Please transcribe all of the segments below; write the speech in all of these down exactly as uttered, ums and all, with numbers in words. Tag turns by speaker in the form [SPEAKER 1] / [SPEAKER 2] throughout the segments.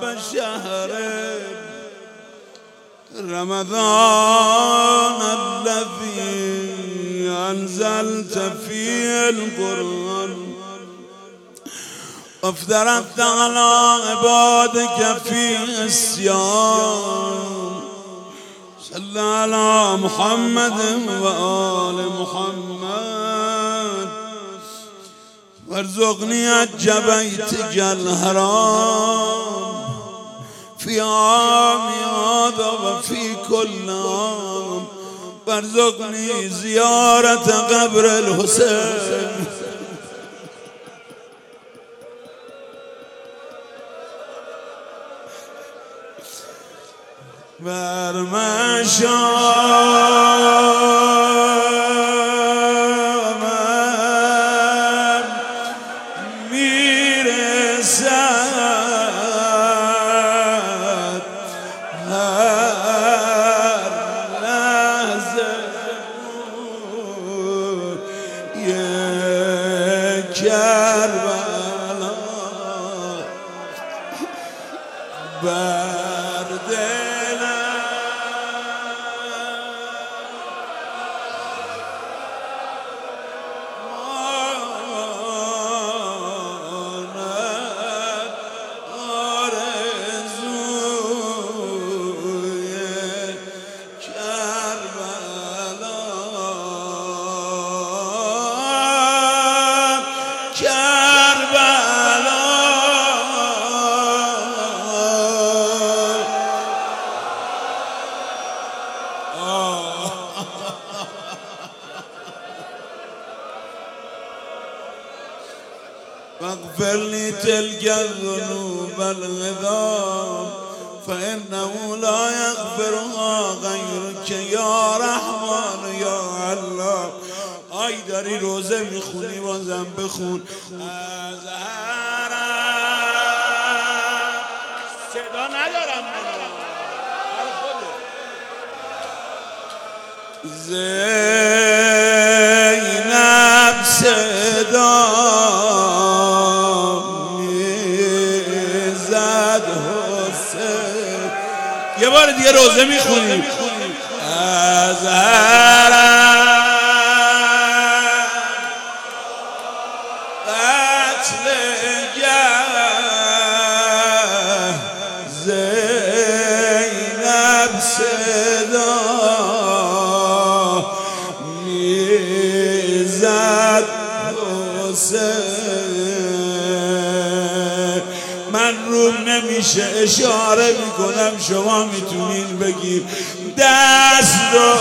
[SPEAKER 1] شهر رمضان الذي أنزلت فيه القرآن وافترضت على عبادك فيه الصيام صل على محمد وآل محمد وارزقني حج بيتك الحرام في عامي هذا وفي كل عام وارزقني زيارة قبر الحسين برمشام میرسد هر لحظه یک کربلا بر واغفر لي تلك الذنوب العظام فإنه لا يغفرها غيرك يا رحمن یا الله. آی داری روزه میخونی بازم بخون. صدا ندارم زینب صدا میزد حسین. یه بار دیگه روزه میخونیم از حرم قتلگه زینب صدا میزد حسین. من روم نمیشه اشاره میکنم شما میتونین بگیر دست رو.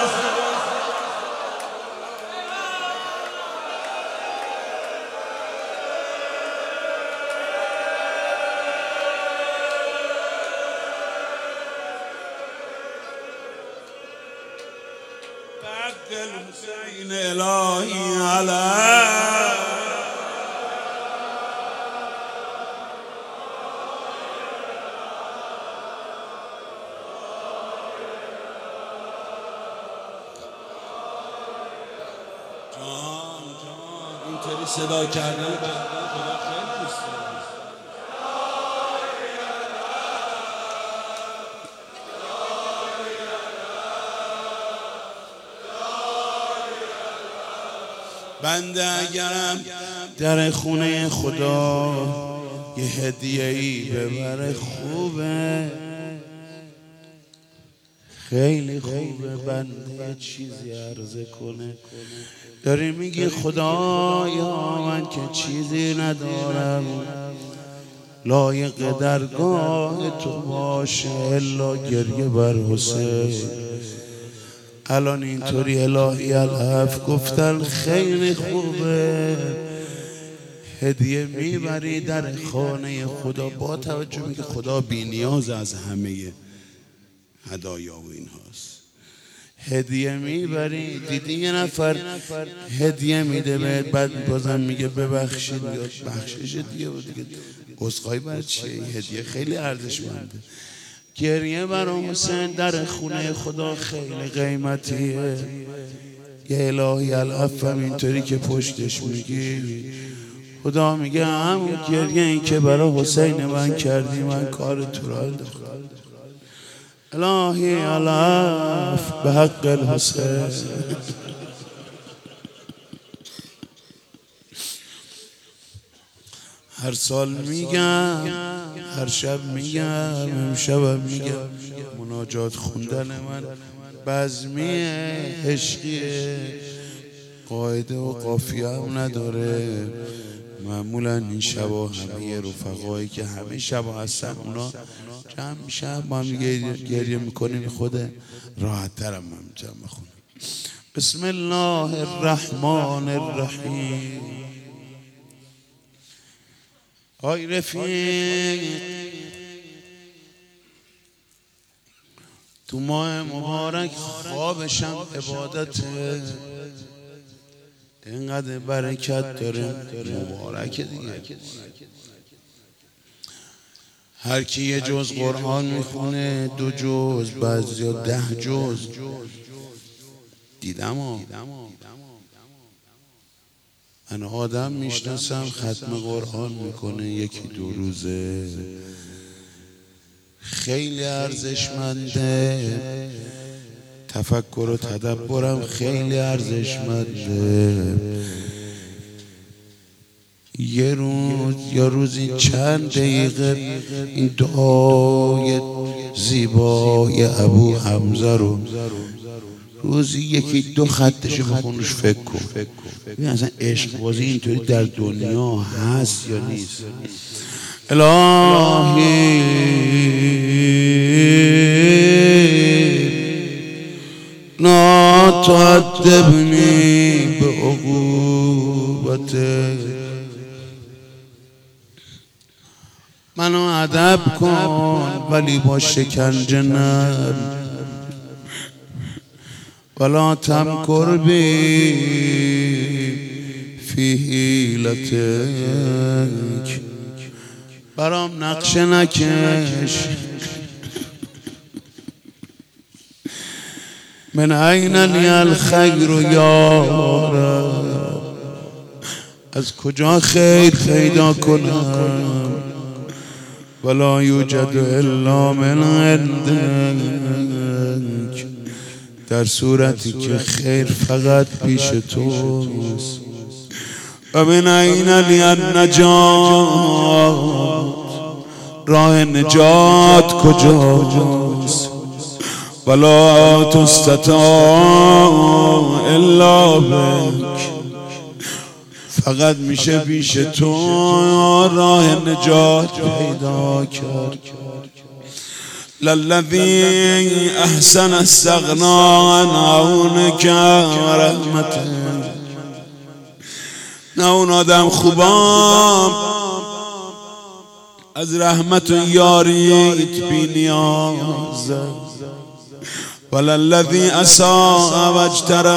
[SPEAKER 1] بعد الحسین الهی علیه جان جان اینطوری صدا کردن بنده خدا خیلی دوست دارم. بنده اگرم در خونه خدا یه هدیه‌ای ببره خوبه، خیلی خوبه بنده چیزی عرضه کنه. داری میگی خدایا من که چیزی ندارم لایق درگاه تو باشه الا گریه بر حسین. الان اینطوری الهی العفو گفتن خیلی خوبه، هدیه میبری در خانه خدا با توجه میگه خدا بی نیاز از همه هدایا و این هاست. هدیه میبری دیدی یه نفر هدیه میده بهت بعد بازم میگه ببخشید یا بخشش دیگه و دیگه عذرخواهی برای چیه؟ این هدیه خیلی ارزشمنده. گریه برای حسین در خونه خدا خیلی قیمتیه. یه الهی العفو اینطوری که پشتش میگی خدا میگه همون گریه این که برای حسین من کردی من کار تو را انداختم. الهی علف به حق الحسین. هر سال میگم، هر شب میگم، امشبم میگم، مناجات خوندن من بزمیه، عشقیه، قاعده و قافیه هم نداره. معمولا این شبا همه رفقایی که همه شبا هستن اونا جمع میشن با هم گریه میکنیم، خود راحت ترم من میتونم بخونم. بسم الله الرحمن الرحیم. آی رفیق، تو ماه مبارک خوابشم عبادته، اینقدر برکت داره، مبارکه دیگه. هر کی یه جز قرآن میخونه، دو جز، بعضیا ده جز دیدم ها. من آدم میشناسم ختم قرآن میکنه یکی دو روزه، خیلی ارزشمنده، تفکر و تدبرم خیلی ارزشمنده. یه روز یا روزی چند دقیقه این دعای زیبای ابو حمزه رو روزی یکی دو خطش بخونش فکر کن. ببین اصلا عشق بازی اینطوری در دنیا هست یا نیست؟ الهی لا تعذبنی به عقوبتک، منو ادب کن ولی با شکنجه نه، ولا تمکر بی فی حیلتک، برام نقشه نکش. من عین لی الخیر یا رب، از کجا خیر پیدا کنم؟ ولا یوجد الا من عندک، در صورتی که خیر فقط پیش توست. و من عین لی النجات، راه نجات کجاست؟ ولا تستطاع الا بک، فقط میشه پیش تو راه نجات پیدا کرد. للذی احسن استغنا عن عونک و رحمتک، نه اون آدم خوبام از رحمت و یاریت بی نیازه، وللذی اساء و اجترى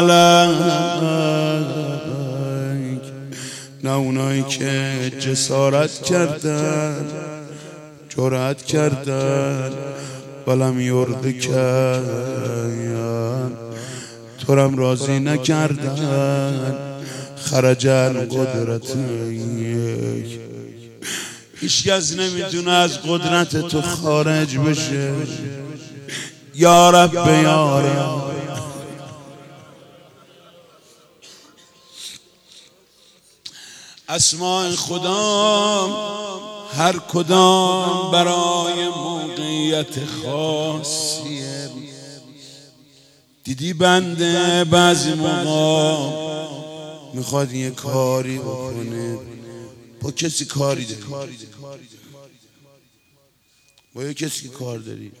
[SPEAKER 1] علیک، نه اونایی که جسارت کردن، جرأت کردن، ولم یرضک، تورم راضی نکردن، خرج عن قدرتک، هیچکس نمیتونه از قدرت تو خارج بشه. یا رب یا رب، اسماء خدا هر کدام برای موقعیت خاصیه. دیدی بنده بعضی موقع میخواد یه کاری بکنه، با کسی کاری داری، با یه کسی که کار داری،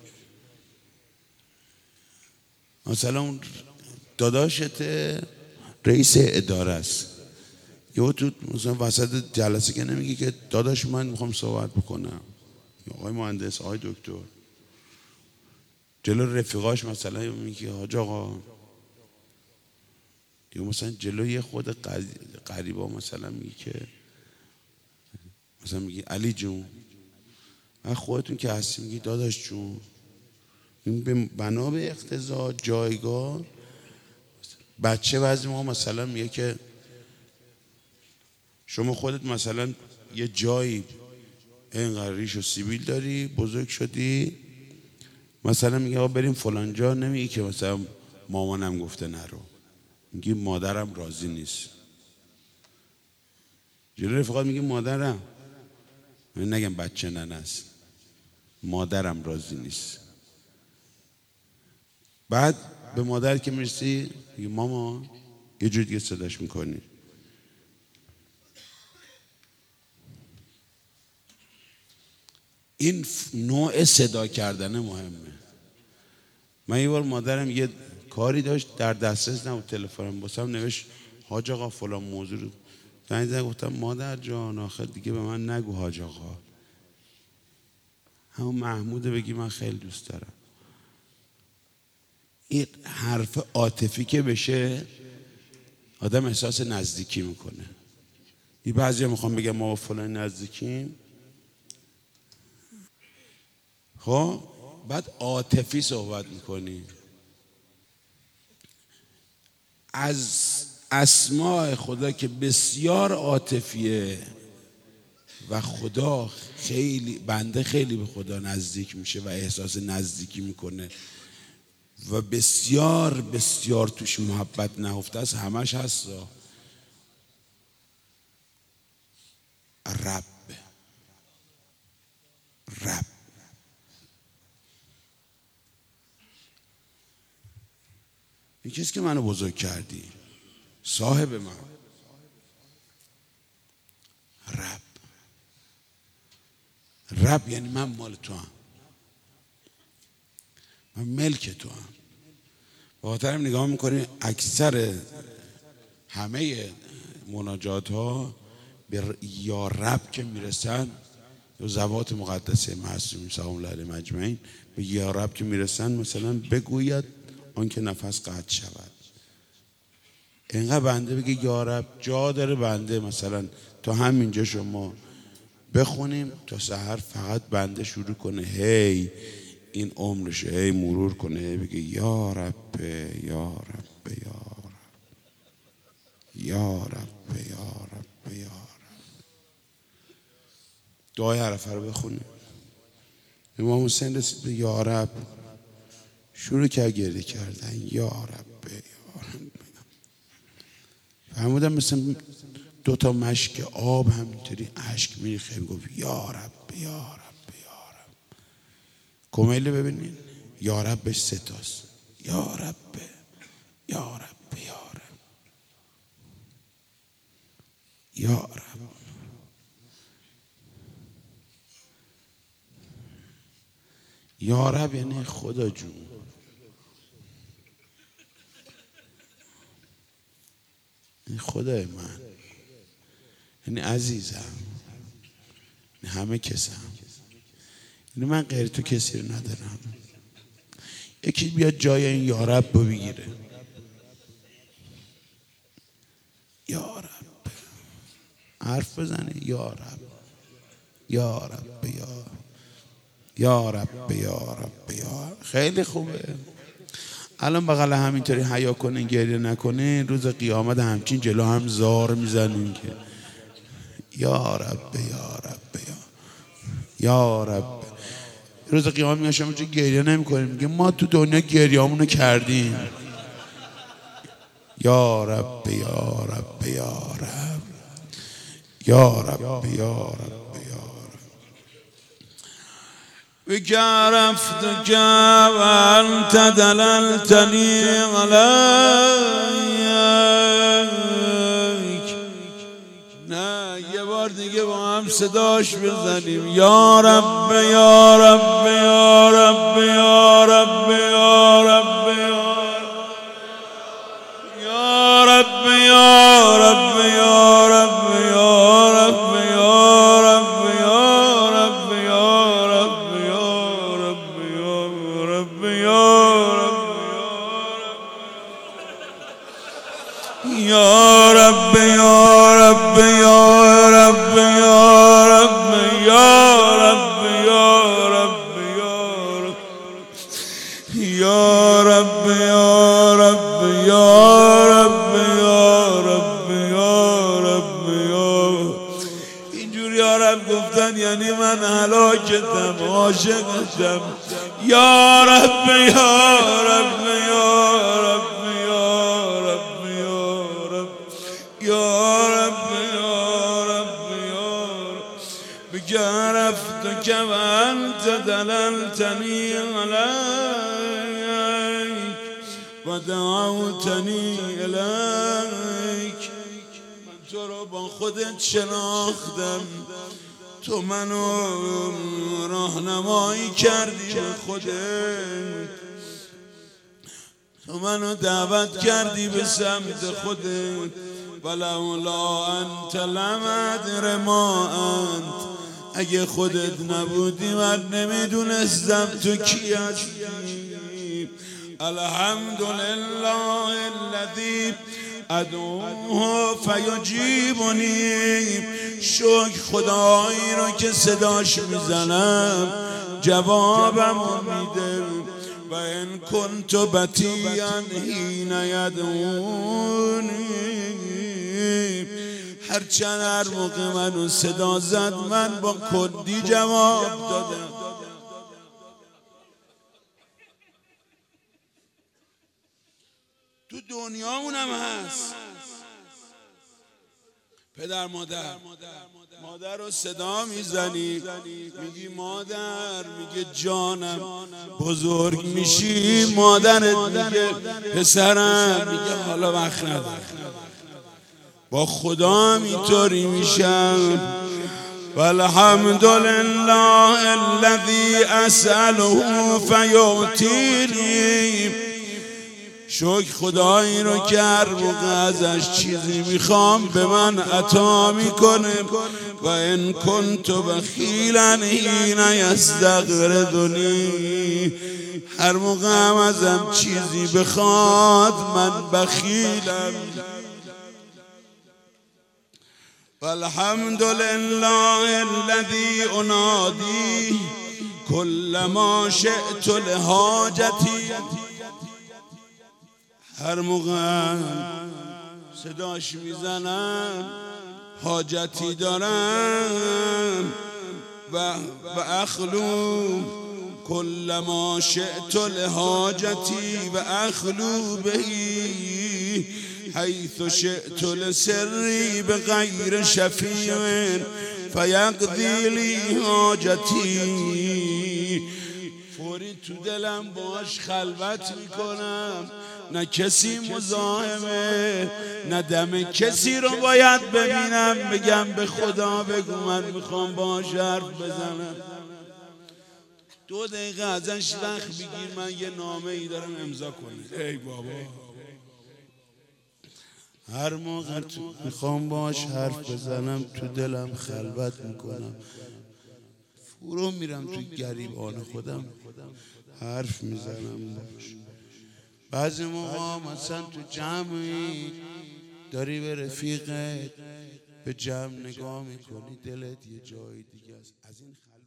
[SPEAKER 1] مثلا اون داداشت رئیس اداره است، یا تو مثلا وسط جلسه که نمیگی که داداش من میخوام صحبت بکنم، یا آقای مهندس، آقای دکتر، جلو رفیقاش مثلا میگی حاج آقا، یا مثلا جلوی خود قریبا مثلا میگی که مثلا میگی علی جون، و خودتون که هستی میگی داداش جون. این به بنا به اقتضا جایگاه بچه بعضی ما مثلا میگه که شما خودت مثلا یه جایی اینقدر ریش و سیبیل داری، بزرگ شدی، مثلا میگه آقا بریم فلان جا، نمیگی که مثلا مامانم گفته نرو، میگی مادرم راضی نیست. جلوی رفقات میگی مادرم، نگم بچه ننه است، مادرم راضی نیست. بعد به مادر که میرسی میگی ماما، یه جور دیگه صداش میکنی. این نوع صدا کردن مهمه. من یه بار مادرم یه کاری داشت در دسترس نبود، تلفنم واسم نوشت حاج آقا فلان موضوع رو زنگ زدم، گفتم مادر جان آخر دیگه به من نگو حاج آقا، همون محمود بگی من خیلی دوست دارم. این حرف عاطفی که بشه آدم احساس نزدیکی میکنه. این بعضی ها میخوام بگم ما با فلان نزدیکیم، خب بعد عاطفی صحبت میکنی. از اسماء خدا که بسیار عاطفیه و خدا خیلی، بنده خیلی به خدا نزدیک میشه و احساس نزدیکی میکنه و بسیار بسیار توش محبت نهفته است، همش هست رب. رب این کسی که منو بزرگ کردی، صاحب من، رب. رب یعنی من مال تو هم، من ملک تو هم. با خاطرم نگاه میکنی اکثر همه مناجات ها به یا رب که میرسن، یا زوات مقدسه معصومین سلام الله علیهم اجمعین، به یا رب که میرسن مثلا بگوید آن که نفس قطع شود. اینقدر بنده بگه یا رب، جا داره بنده مثلا تا همینجا شما بخونیم تا سحر فقط بنده شروع کنه هی این عمرش هی مرور کنه، هی بگه یا رب یا رب یا رب یا رب یا رب یا رب. دعای عرفه رو بخونیم. امام حسین رسید به یا رب، شروع کرد گریه کردن، یا رب یا رب. فهمیدم مثل دو تا مشک آب همینطوری اشک میریخه، گفت یا رب یا رب یا رب. کمیله ببینین یا ربش سه تاست، یا رب یا رب یا رب یا رب. یا رب یعنی خدا جون، این خدای من، یعنی عزیزم، این همه کسم، یعنی من غیر تو کسی رو ندارم. یکی بیاد جای این یا رب رو بگیره. یا رب حرف بزنه، یا رب یا رب یا یا رب یا رب یا. خیلی خوبه. الان بغل همینطوری حیا کنین گریه نکنین، روز قیامت همچین جلو هم زار میزنین که یا رب یا رب یا یا رب. روز قیامت میگن شما چه گریه نمی کنین؟ میگه ما تو دنیا گریه‌مونو کردیم. یا رب یا رب یا رب یا رب یا رب. بك عرفتك وأنت دللتني عليك. نه یه بار دیگه با هم صداش بزنیم، یا رب یا رب یا رب یا رب یا رب یا رب یا رب یا رب یا رب یا رب یا رب یا رب یا رب یا رب یا رب یا رب یا رب یا رب یا رب یارب گفتن یعنی من هلاکتم، عاشقتم. یا رب یا رب یا رب یا رب یا رب یا رب یا رب یا رب بك عرفتك وأنت دللتني عليك ودعوتني إليك. من تو رو با خودت شناختم، تو منو راهنمایی کردی به خودت، تو منو دعوت کردی به سمت خودت. ولولا انت لم ادر ما انت، اگه خودت نبودی من نمیدونستم تو کی هستی. الحمدلله الذی ادعوه فیجیبنی، شکر خدایی رو که صداش میزنم جوابمو میده. و ان کنت بطیئا حین یدعونی، هرچند هر موقع منو صدا زد من با کدی جواب دادم. تو دنیامونم هست پدر مادر، مادر رو صدا میزنی میگی مادر، میگه جانم. بزرگ میشی مادرت میگه پسرم، میگه حالا وقت ندارم. با خدا اینطوری میشم. والحمدلله الذی اسأله فیعطینی، شکر خدایی رو که هر موقع ازش چیزی میخوام به من عطا میکنه. و ان کنت بخیلا حین یستغفرنی، هر موقع هم ازم چیزی بخواد من بخیلم. والحمدلله الذی انادی کل ما شئت لحاجتی، هر موقع صداش میزنم حاجتی دارم. و و اخلو کل ما شئت لحاجتی و اخلو بهی حیث شئت لسری بغیر شفیع فیقضی لی حاجتی. فوری تو دلم باش خلوت میکنم، نه کسی مزاحمه، نه دم کسی رو باید ببینم بگم به خدا بگو من میخوام باش حرف بزنم. دو دقیقه ازش وقت بگیر من یه نامه ای دارم امضا کنی. ای بابا، هر موقع تو میخوام باش حرف بزنم تو دلم خلوت میکنم، فرو میرم تو گریبان خودم حرف میزنم باش. بعضی موقع مثلا تو جمعی داری به رفیقت به جمع نگاه میکنی دلت یه جای دیگه است. از این